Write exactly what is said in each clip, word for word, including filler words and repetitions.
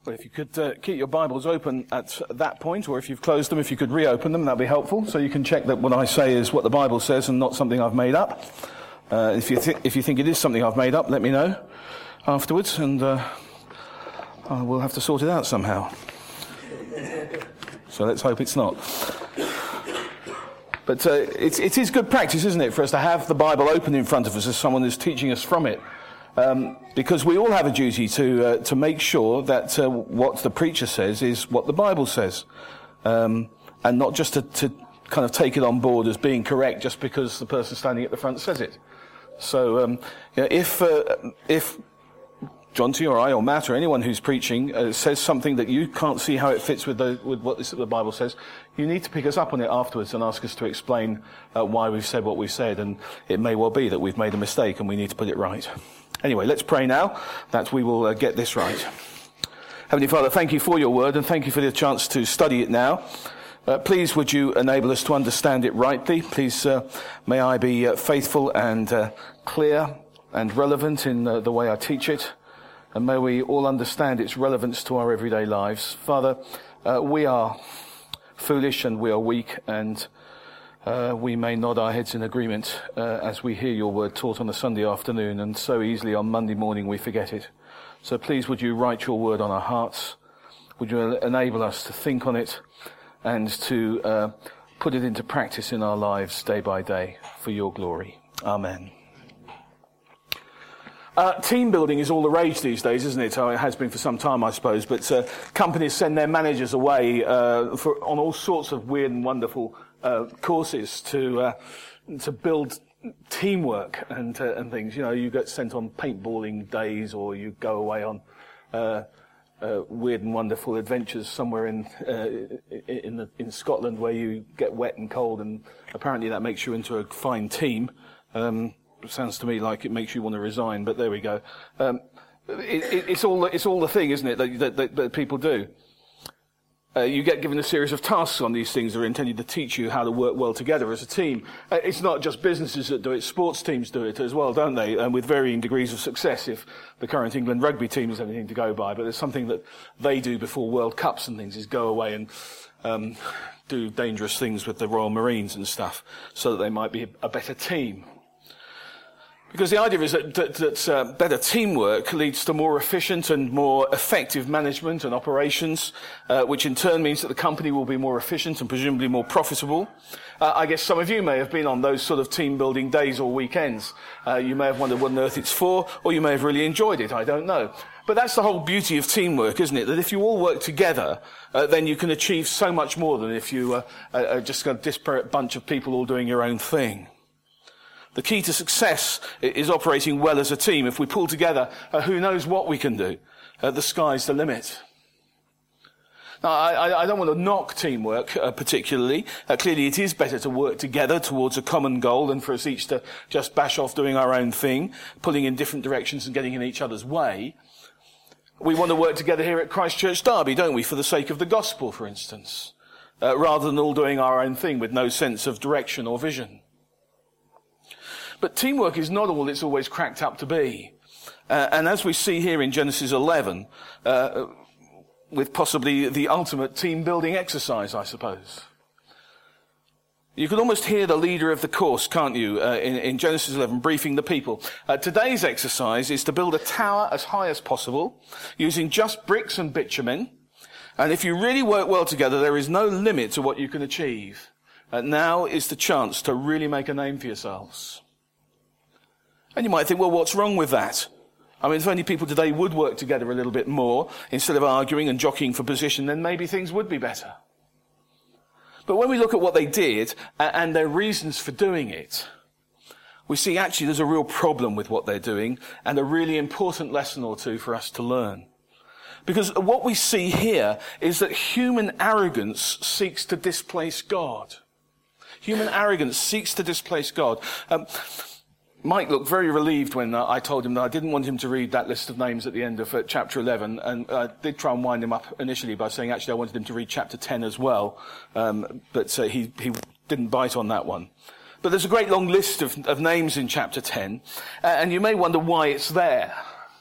Well, if you could uh, keep your Bibles open at that point, or if you've closed them, if you could reopen them, that'd be helpful, so you can check that what I say is what the Bible says and not something I've made up. Uh, if you th- if you think it is something I've made up, let me know afterwards, and uh, I will have to sort it out somehow. So let's hope it's not. But uh, it, it is good practice, isn't it, for us to have the Bible open in front of us as someone is teaching us from it. Um, because we all have a duty to uh, to make sure that uh, what the preacher says is what the Bible says, um, and not just to, to kind of take it on board as being correct just because the person standing at the front says it. So um, you know, if uh, if John T or I or Matt or anyone who's preaching uh, says something that you can't see how it fits with the, with what this, the Bible says, you need to pick us up on it afterwards and ask us to explain uh, why we've said what we've said, and it may well be that we've made a mistake and we need to put it right. Anyway, let's pray now that we will uh, get this right. Heavenly Father, thank you for your word, and thank you for the chance to study it now. Uh, please would you enable us to understand it rightly. Please uh, may I be uh, faithful and uh, clear and relevant in uh, the way I teach it, and may we all understand its relevance to our everyday lives. Father, uh, we are foolish and we are weak, and Uh, we may nod our heads in agreement uh, as we hear your word taught on a Sunday afternoon, and so easily on Monday morning we forget it. So please would you write your word on our hearts? Would you enable us to think on it and to uh, put it into practice in our lives day by day for your glory. Amen. Uh, team building is all the rage these days, isn't it? Oh, it has been for some time, I suppose. But uh, companies send their managers away uh, for, on all sorts of weird and wonderful uh, courses to uh, to build teamwork and uh, and things. You know, you get sent on paintballing days, or you go away on uh, uh, weird and wonderful adventures somewhere in uh, in the, in Scotland where you get wet and cold, and apparently that makes you into a fine team. Um, Sounds to me like it makes you want to resign, but there we go. Um, it, it, it's all it's all the thing, isn't it, that, that, that people do. Uh, you get given a series of tasks on these things that are intended to teach you how to work well together as a team. Uh, it's not just businesses that do it; sports teams do it as well, don't they? And with varying degrees of success, if the current England rugby team is anything to go by. But there's something that they do before World Cups and things: is go away and um, do dangerous things with the Royal Marines and stuff, so that they might be a better team. Because the idea is that, that, that uh, better teamwork leads to more efficient and more effective management and operations, uh, which in turn means that the company will be more efficient and presumably more profitable. Uh, I guess some of you may have been on those sort of team-building days or weekends. Uh, you may have wondered what on earth it's for, or you may have really enjoyed it, I don't know. But that's the whole beauty of teamwork, isn't it? That if you all work together, uh, then you can achieve so much more than if you uh, are just a disparate bunch of people all doing your own thing. The key to success is operating well as a team. If we pull together, uh, who knows what we can do? Uh, the sky's the limit. Now, I, I don't want to knock teamwork uh, particularly. Uh, clearly, it is better to work together towards a common goal than for us each to just bash off doing our own thing, pulling in different directions and getting in each other's way. We want to work together here at Christ Church Derby, don't we, for the sake of the gospel, for instance, uh, rather than all doing our own thing with no sense of direction or vision. But teamwork is not all it's always cracked up to be. Uh, and as we see here in Genesis eleven, uh, with possibly the ultimate team-building exercise, I suppose. You can almost hear the leader of the course, can't you, uh, in, in Genesis eleven, briefing the people. Uh, today's exercise is to build a tower as high as possible, using just bricks and bitumen. And if you really work well together, there is no limit to what you can achieve. Uh, now is the chance to really make a name for yourselves. And you might think, well, what's wrong with that? I mean, if only people today would work together a little bit more, instead of arguing and jockeying for position, then maybe things would be better. But when we look at what they did, and their reasons for doing it, we see actually there's a real problem with what they're doing, and a really important lesson or two for us to learn. Because what we see here is that human arrogance seeks to displace God. Human arrogance seeks to displace God. Um, Mike looked very relieved when uh, I told him that I didn't want him to read that list of names at the end of uh, chapter eleven, and I uh, did try and wind him up initially by saying actually I wanted him to read chapter ten as well, um, but uh, he, he didn't bite on that one. But there's a great long list of, of names in chapter ten, uh, and you may wonder why it's there.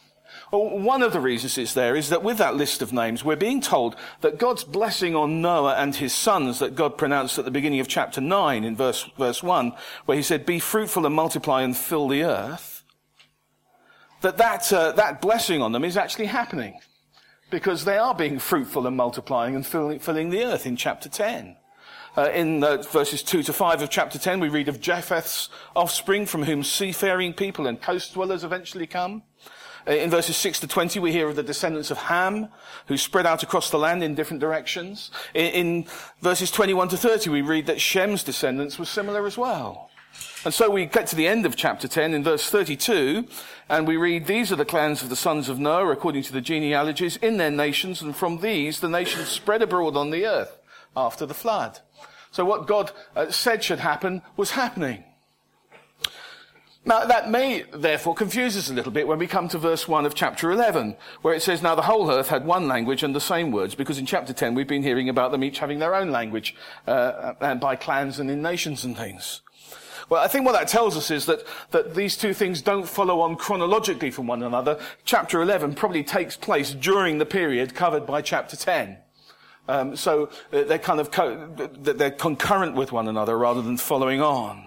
Well, one of the reasons it's there is that with that list of names, we're being told that God's blessing on Noah and his sons that God pronounced at the beginning of chapter nine in verse, verse one, where he said, be fruitful and multiply and fill the earth, that that, uh, that blessing on them is actually happening because they are being fruitful and multiplying and filling, filling the earth in chapter ten. Uh, in uh, verses two to five of chapter ten, we read of Japheth's offspring from whom seafaring people and coast dwellers eventually come. In verses six to twenty, we hear of the descendants of Ham, who spread out across the land in different directions. In, in verses twenty-one to thirty, we read that Shem's descendants were similar as well. And so we get to the end of chapter ten in verse thirty-two, and we read, these are the clans of the sons of Noah, according to the genealogies, in their nations, and from these the nations spread abroad on the earth after the flood. So what God uh, said should happen was happening. Now, that may, therefore, confuse us a little bit when we come to verse one of chapter eleven, where it says, now the whole earth had one language and the same words, because in chapter ten we've been hearing about them each having their own language, uh, and by clans and in nations and things. Well, I think what that tells us is that, that these two things don't follow on chronologically from one another. Chapter eleven probably takes place during the period covered by chapter ten. Um, so uh, they're kind of co- they're concurrent with one another rather than following on.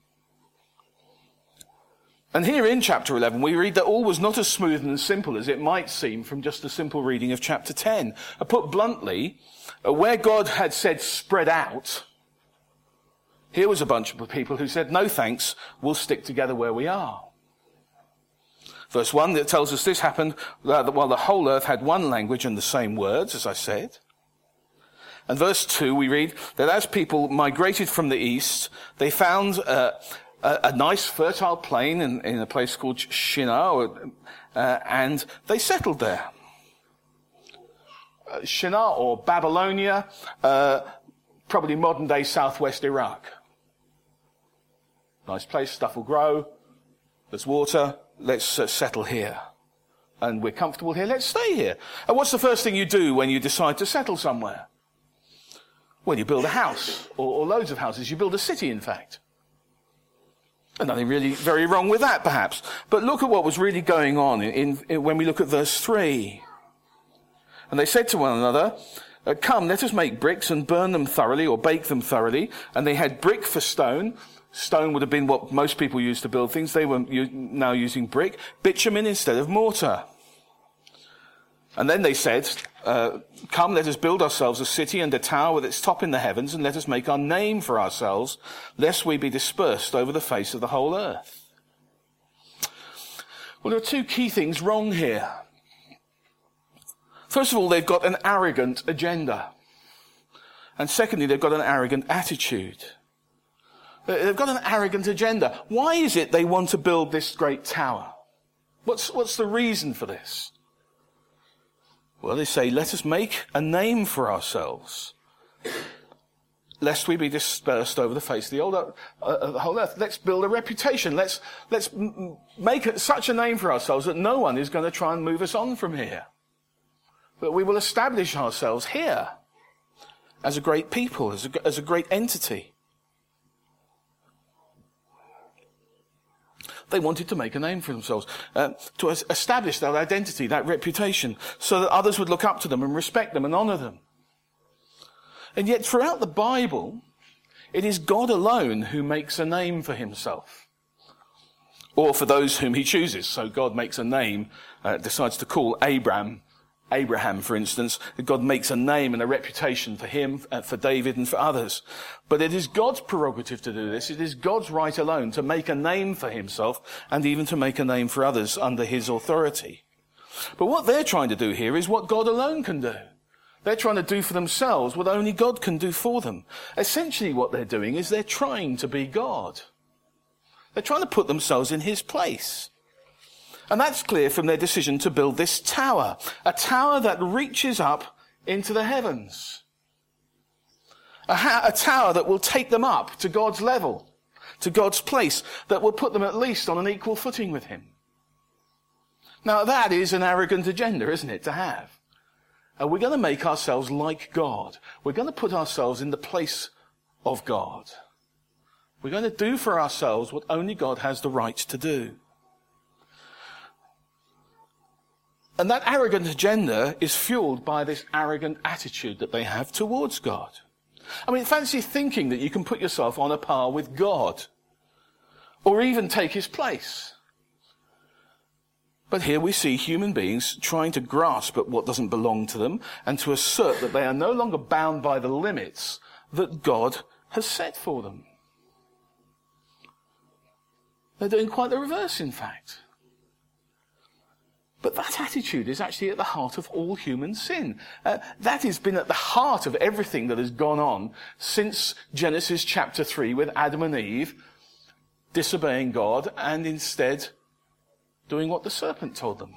And here in chapter eleven, we read that all was not as smooth and simple as it might seem from just a simple reading of chapter ten. Uh, put bluntly, uh, where God had said spread out, here was a bunch of people who said, no thanks, we'll stick together where we are. Verse one that tells us this happened uh, while the whole earth had one language and the same words, as I said. And verse two, we read that as people migrated from the east, they found uh, a, a nice fertile plain in, in a place called Shinar, uh, and they settled there. Uh, Shinar, or Babylonia, uh, probably modern-day southwest Iraq. Nice place, stuff will grow, there's water, let's uh, settle here. And we're comfortable here, let's stay here. And what's the first thing you do when you decide to settle somewhere? Well, you build a house, or, or loads of houses. You build a city, in fact. And nothing really very wrong with that, perhaps. But look at what was really going on in, in, in, when we look at verse three. And they said to one another, come, let us make bricks and burn them thoroughly, or bake them thoroughly. And they had brick for stone. Stone would have been what most people used to build things. They were u- now using brick. Bitumen instead of mortar. And then they said, uh, come, let us build ourselves a city and a tower with its top in the heavens, and let us make our name for ourselves, lest we be dispersed over the face of the whole earth. Well, there are two key things wrong here. First of all, they've got an arrogant agenda. And secondly, they've got an arrogant attitude. They've got an arrogant agenda. Why is it they want to build this great tower? What's, what's the reason for this? Well, they say, let us make a name for ourselves, lest we be dispersed over the face of the, old, uh, the whole earth. Let's build a reputation. Let's, let's m- make it such a name for ourselves that no one is going to try and move us on from here. That we will establish ourselves here as a great people, as a, as a great entity. They wanted to make a name for themselves, uh, to establish that identity, that reputation, so that others would look up to them and respect them and honor them. And yet throughout the Bible, it is God alone who makes a name for himself, or for those whom he chooses. So God makes a name, uh, decides to call Abraham, Abraham, for instance. God makes a name and a reputation for him, uh, for David and for others. But it is God's prerogative to do this. It is God's right alone to make a name for himself and even to make a name for others under his authority. But what they're trying to do here is what God alone can do. They're trying to do for themselves what only God can do for them. Essentially what they're doing is they're trying to be God. They're trying to put themselves in his place. And that's clear from their decision to build this tower, a tower that reaches up into the heavens. A, ha- a tower that will take them up to God's level, to God's place, that will put them at least on an equal footing with him. Now that is an arrogant agenda, isn't it, to have? And we're going to make ourselves like God. We're going to put ourselves in the place of God. We're going to do for ourselves what only God has the right to do. And that arrogant agenda is fueled by this arrogant attitude that they have towards God. I mean, fancy thinking that you can put yourself on a par with God, or even take his place. But here we see human beings trying to grasp at what doesn't belong to them and to assert that they are no longer bound by the limits that God has set for them. They're doing quite the reverse, in fact. But that attitude is actually at the heart of all human sin. Uh, that has been at the heart of everything that has gone on since Genesis chapter three with Adam and Eve disobeying God and instead doing what the serpent told them.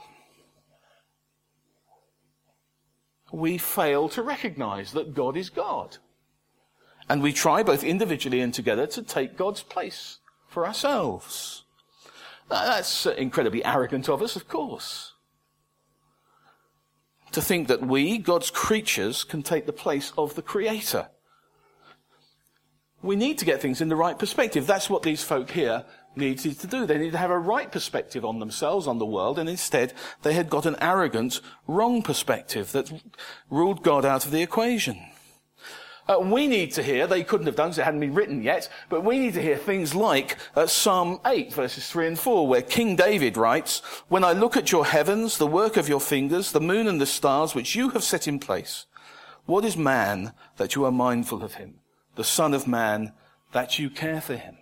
We fail to recognize that God is God. And we try both individually and together to take God's place for ourselves. Now, that's incredibly arrogant of us, of course. To think that we, God's creatures, can take the place of the Creator. We need to get things in the right perspective. That's what these folk here needed to do. They needed to have a right perspective on themselves, on the world, and instead they had got an arrogant, wrong perspective that ruled God out of the equation. Uh, we need to hear, they couldn't have done because it hadn't been written yet, but we need to hear things like uh, Psalm eight, verses three and four, where King David writes, "When I look at your heavens, the work of your fingers, the moon and the stars which you have set in place, what is man that you are mindful of him, the son of man that you care for him?"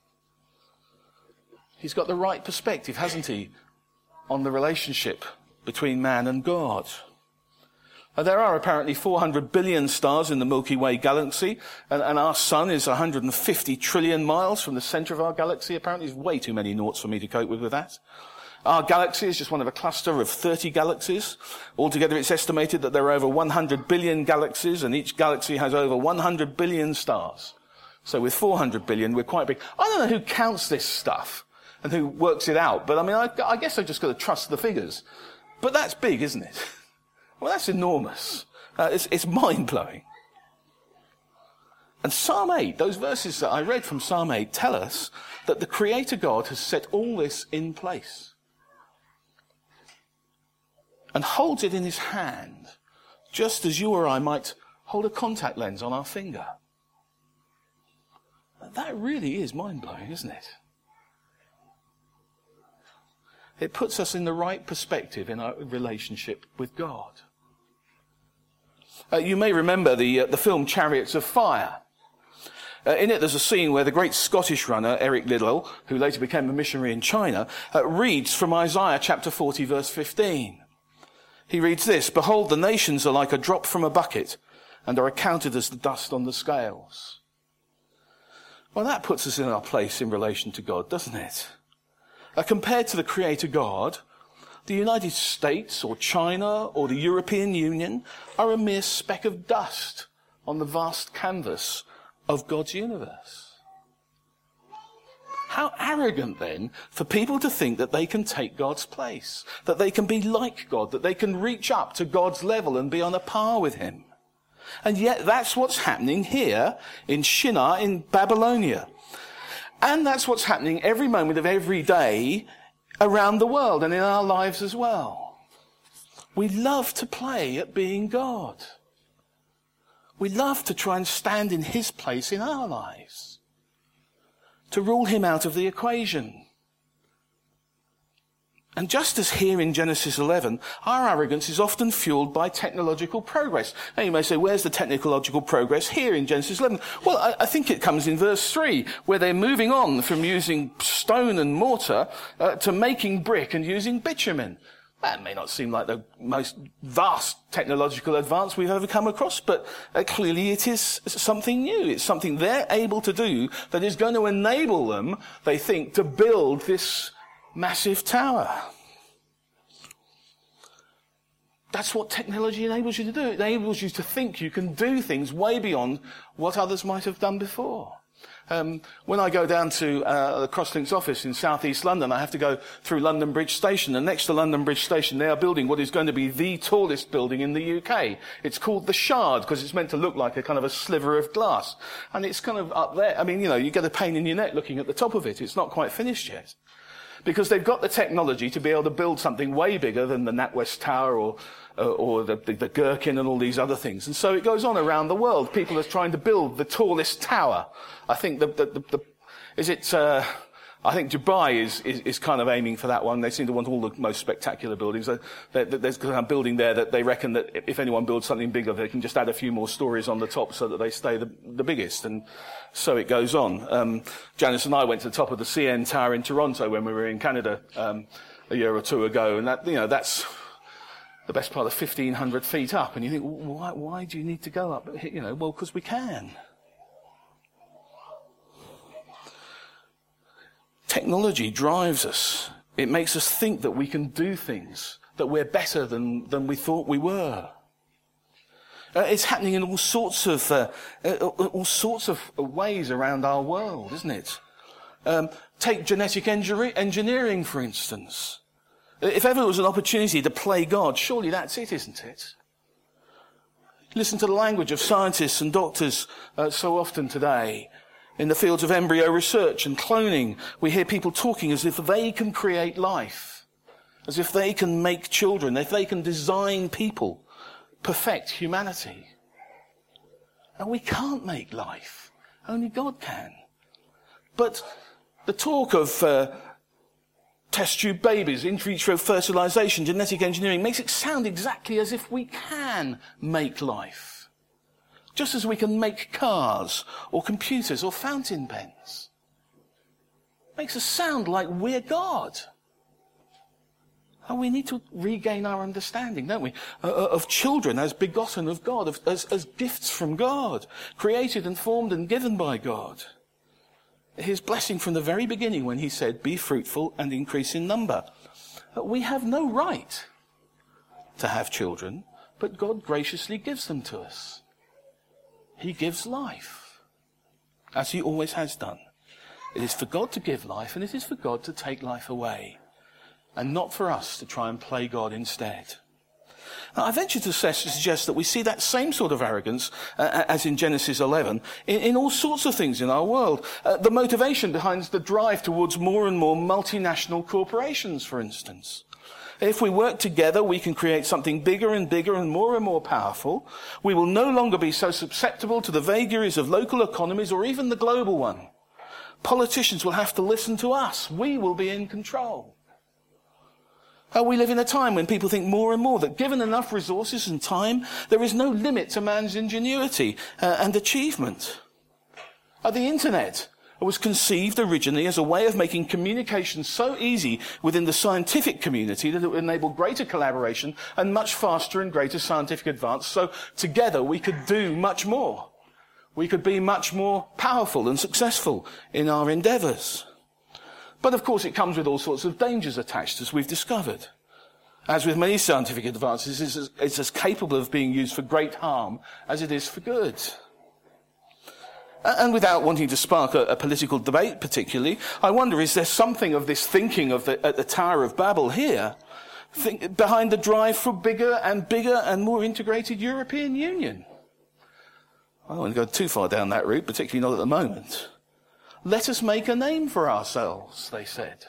He's got the right perspective, hasn't he, on the relationship between man and God. There are apparently four hundred billion stars in the Milky Way galaxy, and, and our sun is one hundred fifty trillion miles from the center of our galaxy. Apparently, there's way too many noughts for me to cope with with that. Our galaxy is just one of a cluster of thirty galaxies. Altogether, it's estimated that there are over one hundred billion galaxies, and each galaxy has over one hundred billion stars. So with four hundred billion, we're quite big. I don't know who counts this stuff and who works it out, but I mean, I, I guess I've just got to trust the figures. But that's big, isn't it? Well, that's enormous. Uh, it's, it's mind-blowing. And Psalm eight, those verses that I read from Psalm eight, tell us that the Creator God has set all this in place and holds it in his hand, just as you or I might hold a contact lens on our finger. That really is mind-blowing, isn't it? It puts us in the right perspective in our relationship with God. Uh, you may remember the, uh, the film Chariots of Fire. Uh, in it, there's a scene where the great Scottish runner, Eric Liddell, who later became a missionary in China, uh, reads from Isaiah chapter forty, verse fifteen. He reads this, "Behold, the nations are like a drop from a bucket, and are accounted as the dust on the scales." Well, that puts us in our place in relation to God, doesn't it? Uh, compared to the Creator God, the United States or China or the European Union are a mere speck of dust on the vast canvas of God's universe. How arrogant, then, for people to think that they can take God's place, that they can be like God, that they can reach up to God's level and be on a par with him. And yet that's what's happening here in Shinar in Babylonia. And that's what's happening every moment of every day around the world and in our lives as well. We love to play at being God. We love to try and stand in his place in our lives, to rule him out of the equation. And just as here in Genesis eleven, our arrogance is often fueled by technological progress. Now you may say, where's the technological progress here in Genesis eleven? Well, I, I think it comes in verse three, where they're moving on from using stone and mortar uh, to making brick and using bitumen. That may not seem like the most vast technological advance we've ever come across, but uh, clearly it is something new. It's something they're able to do that is going to enable them, they think, to build this massive tower. That's what technology enables you to do. It enables you to think you can do things way beyond what others might have done before. Um, when I go down to uh, the Crosslinks office in South East London, I have to go through London Bridge Station, and next to London Bridge Station they are building what is going to be the tallest building in the U K. It's called the Shard because it's meant to look like a kind of a sliver of glass, and it's kind of up there. I mean, you know, you get a pain in your neck looking at the top of it. It's not quite finished yet. because they've got the technology to be able to build something way bigger than the NatWest Tower or uh, or the, the, the Gherkin and all these other things. And so it goes on around the world. People are trying to build the tallest tower. I think the, the, the, the is it, uh, I think Dubai is, is, is kind of aiming for that one. They seem to want all the most spectacular buildings. There's a building there that they reckon that if anyone builds something bigger, they can just add a few more stories on the top so that they stay the, the biggest. And so it goes on. Um, Janice and I went to the top of the C N Tower in Toronto when we were in Canada um, a year or two ago, and that, you know, that's the best part of fifteen hundred feet up. And you think, why, why do you need to go up? You know, well, because we can. Technology drives us. It makes us think that we can do things, that we're better than, than we thought we were. Uh, it's happening in all sorts of uh, uh, all sorts of ways around our world, isn't it? Um, take genetic engineer- engineering, for instance. If ever there was an opportunity to play God, surely that's it, isn't it? Listen to the language of scientists and doctors uh, so often today. In the fields of embryo research and cloning, we hear people talking as if they can create life, as if they can make children, if they can design people, perfect humanity. And we can't make life. Only God can. But the talk of uh, test tube babies, in vitro fertilization, genetic engineering makes it sound exactly as if we can make life. Just as we can make cars or computers or fountain pens. Makes us sound like we're God. And we need to regain our understanding, don't we, uh, of children as begotten of God, of, as, as gifts from God, created and formed and given by God. His blessing from the very beginning when he said, be fruitful and increase in number. Uh, we have no right to have children, but God graciously gives them to us. He gives life, as he always has done. It is for God to give life, and it is for God to take life away, and not for us to try and play God instead. Now, I venture to suggest that we see that same sort of arrogance, uh, as in Genesis eleven, in, in all sorts of things in our world. Uh, the motivation behind the drive towards more and more multinational corporations, for instance. If we work together, we can create something bigger and bigger and more and more powerful. We will no longer be so susceptible to the vagaries of local economies or even the global one. Politicians will have to listen to us. We will be in control. Uh, we live in a time when people think more and more that given enough resources and time, there is no limit to man's ingenuity uh, and achievement. Uh, the internet was conceived originally as a way of making communication so easy within the scientific community that it would enable greater collaboration and much faster and greater scientific advance. So together we could do much more. We could be much more powerful and successful in our endeavours. But of course it comes with all sorts of dangers attached, as we've discovered. As with many scientific advances, it's as, it's as capable of being used for great harm as it is for good. And without wanting to spark a, a political debate particularly, I wonder, is there something of this thinking of the, at the Tower of Babel here think, behind the drive for bigger and bigger and more integrated European Union? I don't want to go too far down that route, particularly not at the moment. Let us make a name for ourselves, they said.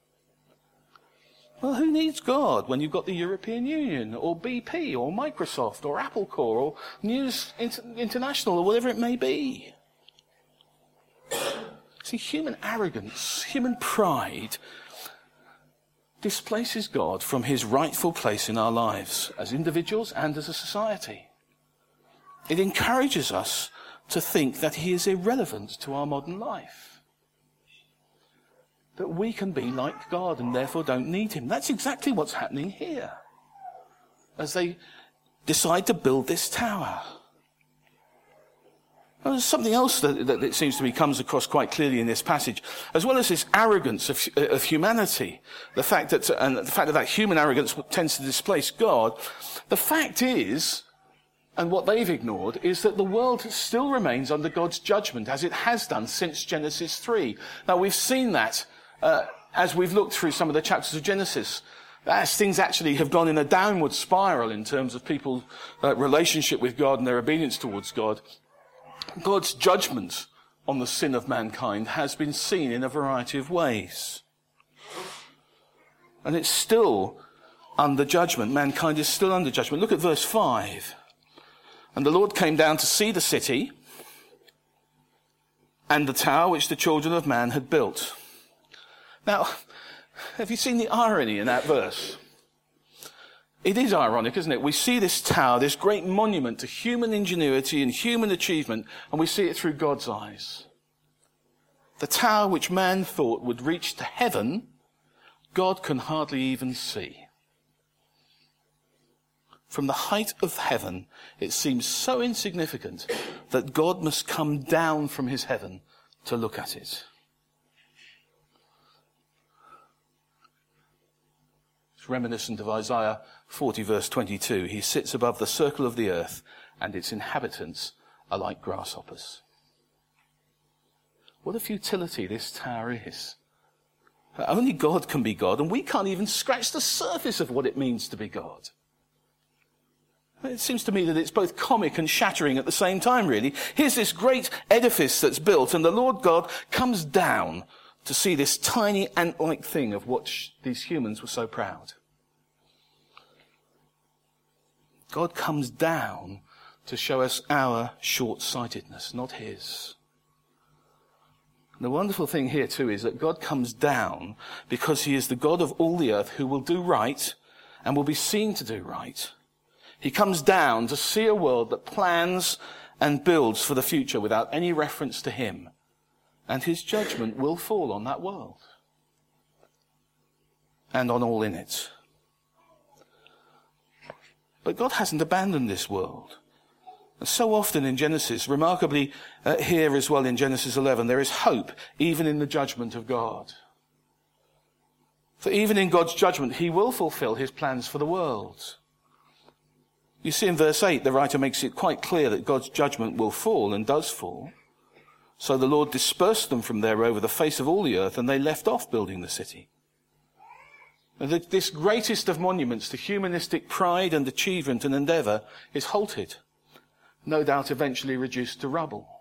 Well, who needs God when you've got the European Union, or B P, or Microsoft, or Apple Corps, or News International, or whatever it may be? See, human arrogance, human pride displaces God from his rightful place in our lives as individuals and as a society. It encourages us to think that he is irrelevant to our modern life. That we can be like God and therefore don't need him. That's exactly what's happening here as they decide to build this tower. Well, there's something else that, that it seems to me comes across quite clearly in this passage, as well as this arrogance of, of humanity, the fact that, and the fact that that human arrogance tends to displace God. The fact is, and what they've ignored, is that the world still remains under God's judgment, as it has done since Genesis three. Now, we've seen that uh, as we've looked through some of the chapters of Genesis, as things actually have gone in a downward spiral in terms of people's uh, relationship with God and their obedience towards God. God's judgment on the sin of mankind has been seen in a variety of ways. And it's still under judgment. Mankind is still under judgment. Look at verse five. And the Lord came down to see the city and the tower which the children of man had built. Now, have you seen the irony in that verse? It is ironic, isn't it? We see this tower, this great monument to human ingenuity and human achievement, and we see it through God's eyes. The tower which man thought would reach to heaven, God can hardly even see. From the height of heaven, it seems so insignificant that God must come down from his heaven to look at it. It's reminiscent of Isaiah forty verse twenty-two. He sits above the circle of the earth, and its inhabitants are like grasshoppers. What a futility this tower is. Only God can be God, and we can't even scratch the surface of what it means to be God. It seems to me that it's both comic and shattering at the same time, really. Here's this great edifice that's built, and the Lord God comes down to see this tiny ant-like thing of what sh- these humans were so proud. God comes down to show us our short-sightedness, not his. And the wonderful thing here too is that God comes down because he is the God of all the earth who will do right and will be seen to do right. He comes down to see a world that plans and builds for the future without any reference to him. And his judgment will fall on that world and on all in it. But God hasn't abandoned this world. So often in Genesis, remarkably uh, here as well in Genesis eleven, there is hope even in the judgment of God. For even in God's judgment, he will fulfill his plans for the world. You see in verse eight, the writer makes it quite clear that God's judgment will fall and does fall. So the Lord dispersed them from there over the face of all the earth, and they left off building the city. And this greatest of monuments to humanistic pride and achievement and endeavour is halted. No doubt eventually reduced to rubble.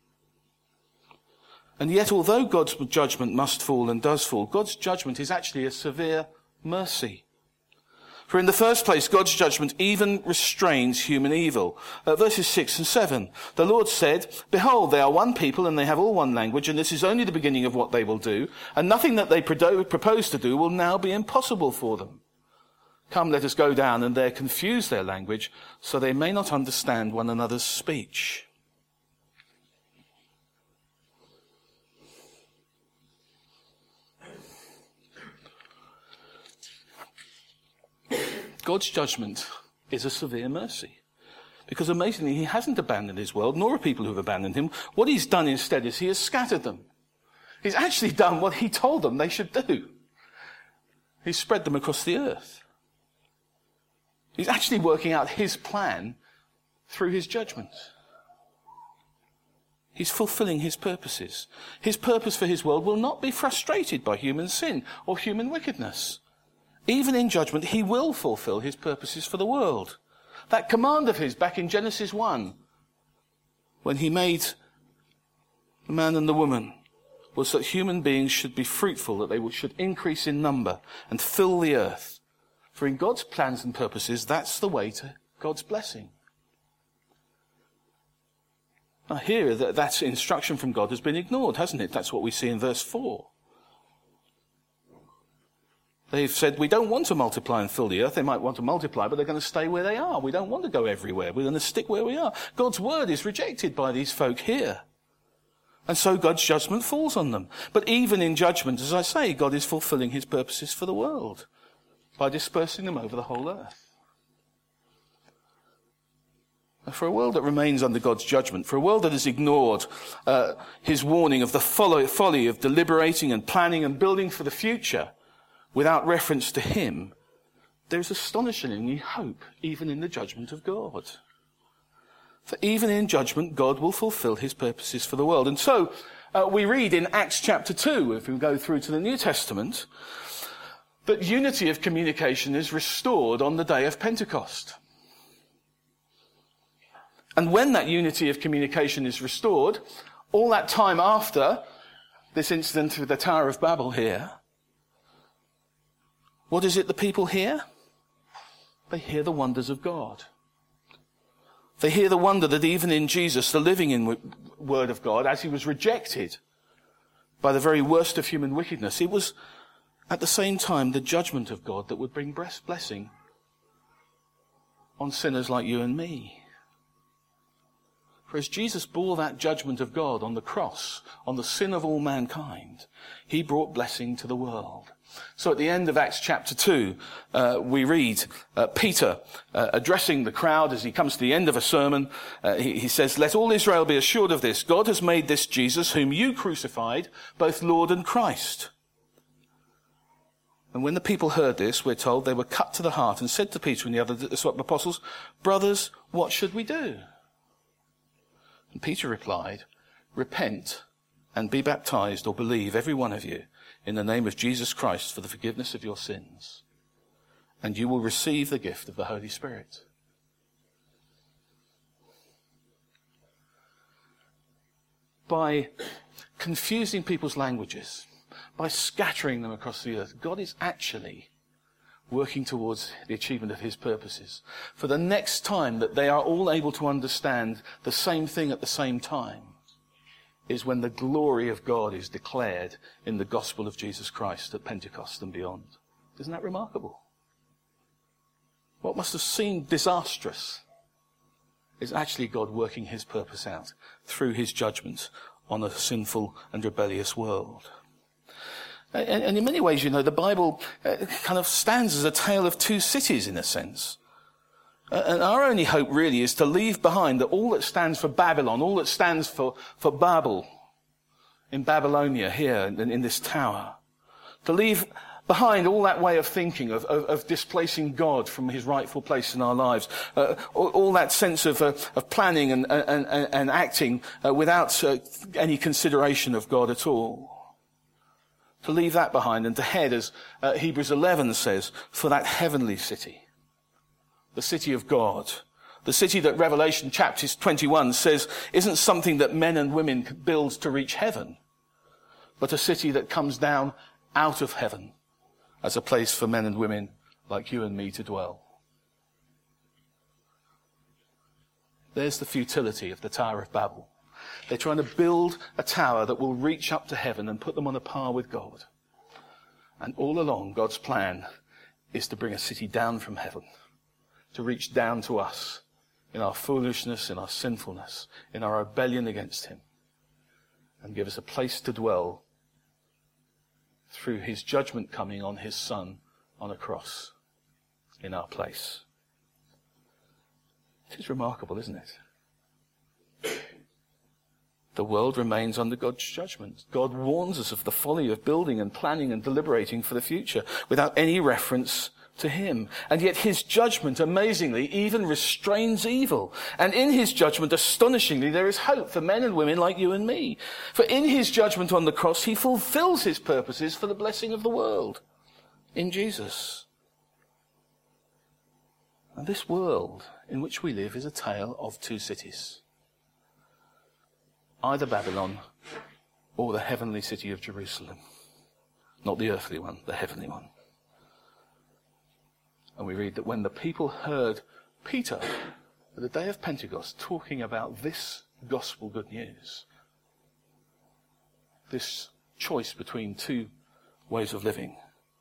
And yet, although God's judgment must fall and does fall, God's judgment is actually a severe mercy. For in the first place, God's judgment even restrains human evil. Uh, verses six and seven. The Lord said, "Behold, they are one people and they have all one language, and this is only the beginning of what they will do, and nothing that they propose to do will now be impossible for them. Come, let us go down and there confuse their language, so they may not understand one another's speech." God's judgment is a severe mercy. Because amazingly, he hasn't abandoned his world, nor are people who have abandoned him. What he's done instead is he has scattered them. He's actually done what he told them they should do. He's spread them across the earth. He's actually working out his plan through his judgment. He's fulfilling his purposes. His purpose for his world will not be frustrated by human sin or human wickedness. Even in judgment, he will fulfill his purposes for the world. That command of his back in Genesis one, when he made the man and the woman, was that human beings should be fruitful, that they should increase in number and fill the earth. For in God's plans and purposes, that's the way to God's blessing. Now here, that, that instruction from God has been ignored, hasn't it? That's what we see in verse four. They've said, we don't want to multiply and fill the earth. They might want to multiply, but they're going to stay where they are. We don't want to go everywhere. We're going to stick where we are. God's word is rejected by these folk here. And so God's judgment falls on them. But even in judgment, as I say, God is fulfilling his purposes for the world by dispersing them over the whole earth. For a world that remains under God's judgment, for a world that has ignored uh, his warning of the folly of deliberating and planning and building for the future without reference to him, there is astonishingly hope even in the judgment of God. For even in judgment, God will fulfill his purposes for the world. And so uh, we read in Acts chapter two, if we go through to the New Testament, that unity of communication is restored on the day of Pentecost. And when that unity of communication is restored, all that time after this incident with the Tower of Babel here, What is it the people hear? They hear the wonders of God. They hear the wonder that even in Jesus, the living in Word of God, as he was rejected by the very worst of human wickedness, it was at the same time the judgment of God that would bring blessing on sinners like you and me. For as Jesus bore that judgment of God on the cross, on the sin of all mankind, he brought blessing to the world. So at the end of Acts chapter two, uh, we read uh, Peter uh, addressing the crowd as he comes to the end of a sermon. Uh, he, he says, "Let all Israel be assured of this. God has made this Jesus, whom you crucified, both Lord and Christ." And when the people heard this, we're told, they were cut to the heart and said to Peter and the other apostles, "Brothers, what should we do?" And Peter replied, "Repent and be baptized, or believe, every one of you, in the name of Jesus Christ for the forgiveness of your sins, and you will receive the gift of the Holy Spirit." By confusing people's languages, by scattering them across the earth, God is actually working towards the achievement of his purposes. For the next time that they are all able to understand the same thing at the same time is when the glory of God is declared in the gospel of Jesus Christ at Pentecost and beyond. Isn't that remarkable? What must have seemed disastrous is actually God working his purpose out through his judgment on a sinful and rebellious world. And, and in many ways, you know, the Bible uh, kind of stands as a tale of two cities in a sense. Uh, and our only hope really is to leave behind that all that stands for Babylon, all that stands for, for Babel in Babylonia here in, in this tower, to leave behind all that way of thinking, of, of, of displacing God from his rightful place in our lives, uh, all, all that sense of, uh, of planning and, and, and, and acting uh, without uh, any consideration of God at all. To leave that behind and to head, as uh, Hebrews eleven says, for that heavenly city, the city of God, the city that Revelation chapter twenty-one says isn't something that men and women build to reach heaven, but a city that comes down out of heaven as a place for men and women like you and me to dwell. There's the futility of the Tower of Babel. They're trying to build a tower that will reach up to heaven and put them on a par with God. And all along, God's plan is to bring a city down from heaven, to reach down to us in our foolishness, in our sinfulness, in our rebellion against him, and give us a place to dwell through his judgment coming on his Son on a cross in our place. It is remarkable, isn't it? The world remains under God's judgment. God warns us of the folly of building and planning and deliberating for the future without any reference to him. And yet his judgment, amazingly, even restrains evil. And in his judgment, astonishingly, there is hope for men and women like you and me. For in his judgment on the cross, he fulfills his purposes for the blessing of the world in Jesus. And this world in which we live is a tale of two cities. Either Babylon or the heavenly city of Jerusalem. Not the earthly one, the heavenly one. And we read that when the people heard Peter at the day of Pentecost talking about this gospel good news, this choice between two ways of living,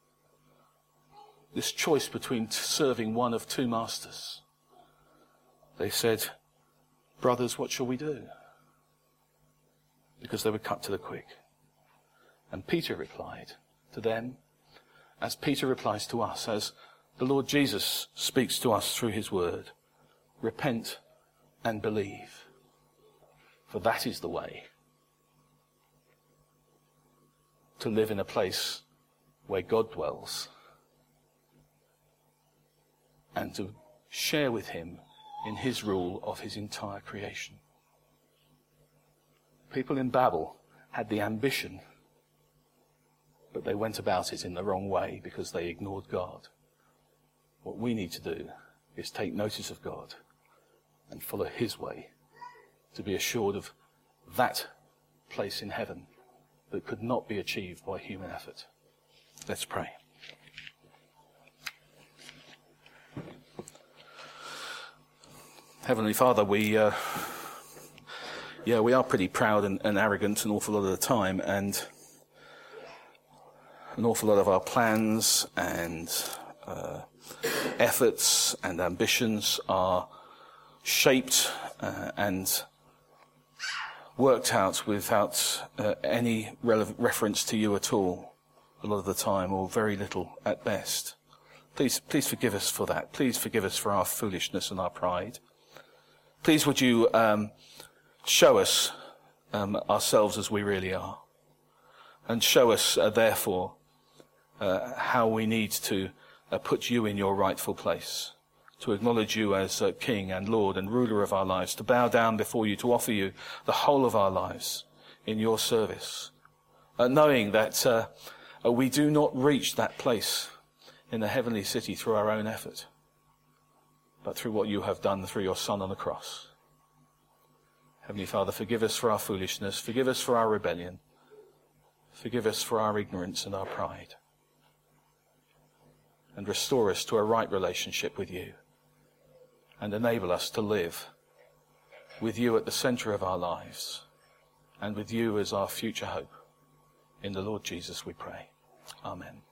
this choice between serving one of two masters, they said, "Brothers, what shall we do?" Because they were cut to the quick. And Peter replied to them, as Peter replies to us, as the Lord Jesus speaks to us through his word, "Repent and believe, for that is the way to live in a place where God dwells and to share with him in his rule of his entire creation." People in Babel had the ambition, but they went about it in the wrong way because they ignored God. What we need to do is take notice of God and follow his way to be assured of that place in heaven that could not be achieved by human effort. Let's pray. Heavenly Father, we, uh, yeah, we are pretty proud and, and arrogant an awful lot of the time, and an awful lot of our plans and uh, efforts and ambitions are shaped uh, and worked out without uh, any relevant reference to you at all, a lot of the time, or very little at best. Please, please forgive us for that. Please forgive us for our foolishness and our pride. Please would you um, show us um, ourselves as we really are, and show us, uh, therefore, uh, how we need to uh, put you in your rightful place, to acknowledge you as uh, King and Lord and ruler of our lives, to bow down before you, to offer you the whole of our lives in your service, uh, knowing that uh, uh, we do not reach that place in the heavenly city through our own effort, but through what you have done through your Son on the cross. Heavenly Father, forgive us for our foolishness, forgive us for our rebellion, forgive us for our ignorance and our pride, and restore us to a right relationship with you, and enable us to live with you at the centre of our lives, and with you as our future hope. In the Lord Jesus we pray. Amen.